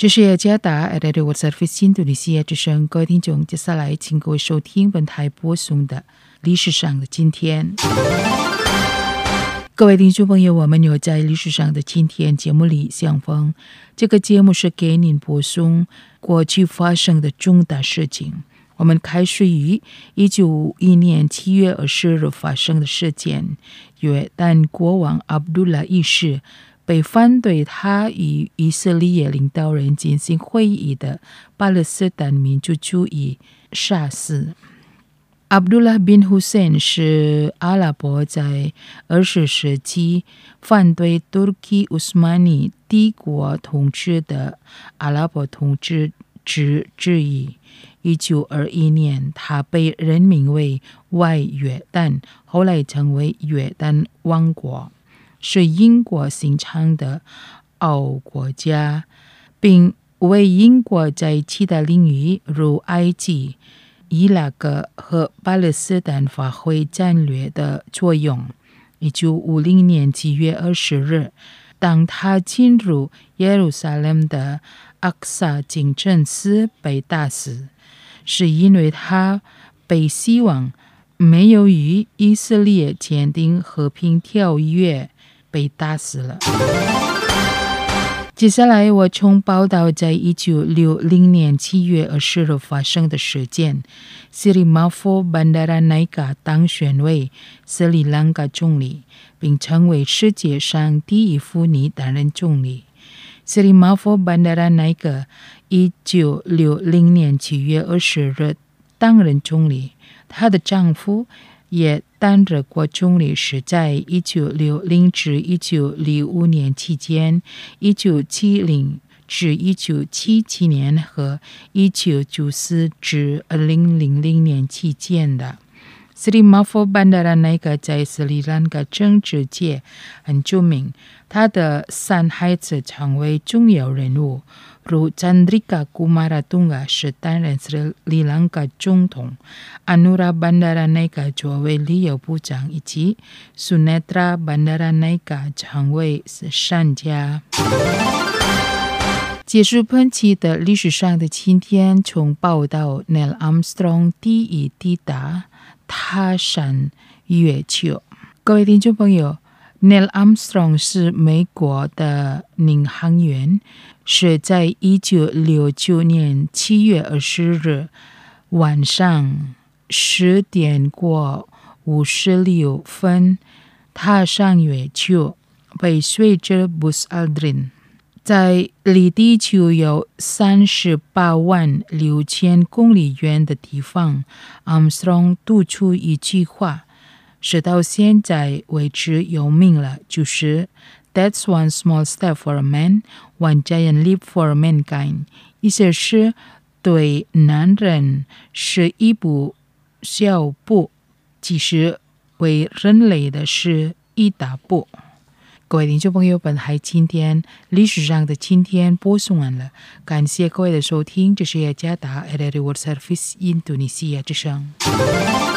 这是雅加达 Radio World Service 印度尼西亚之声，各位听众，接下来请各位收听本台播送的历史上的今天。各位听众朋友，我们有在历史上的今天节目里相逢。这个节目是给您播送过去发生的重大事情。我们开始于1951年7月20日发生的事件，约旦国王阿卜杜拉一世被反对他与以色列领导人进行会议的巴勒斯坦民族主义杀死。阿卜杜拉 bin Hussein 是阿拉伯在20世纪反对土耳其奥斯曼尼帝国统治的阿拉伯统治者之一。1921年，他被任命为外约旦，后来成为约旦王国，是英国形成的欧国家，并为英国在其他领域如埃及、伊拉克和巴勒斯坦发挥战略的作用。1950年7月20日，当他进入耶路撒冷的阿克萨清真寺被打死，是因为他被希望没有与以色列签订和平条约被打死了。接下来我从报道在1960年7月20日发生的事件，斯里马佛班达拉奈卡当选为斯里兰卡总理，并成为世界上第一妇女担任总理。斯里马佛班达拉奈卡1960年7月20日担任总理，她的丈夫也担任过总理，是在1960至1965年期间，1970至1977年和1994至2000年期间的。斯里马佛班达拉奈卡在斯里兰卡政治界很著名，他的3孩子成为重要人物，如詹迪卡·库马拉东嘎是担任斯里兰卡总统，阿努拉·班达拉奈卡作为旅游部长，以及苏内特拉·班达拉奈卡成为商家。结束本期的历史上的今天，从报道 Neil Armstrong 第一抵达踏上月球。各位听众朋友， Neil Armstrong 是美国的领航员，是在1969年7月20日晚上10点过56分踏上月球，被随着 Buzz Aldrin。在离地球有386000公里远的地方， Armstrong 吐出一句话，是到现在为止有名了，就是 That's one small step for a man, one giant leap for mankind。 意思是对男人是一步小步，其实为人类的是一大步。各位听众朋友，本台今天历史上的今天播送完了，感谢各位的收听，这是雅加达 Radio World Service 印度尼西亚之声。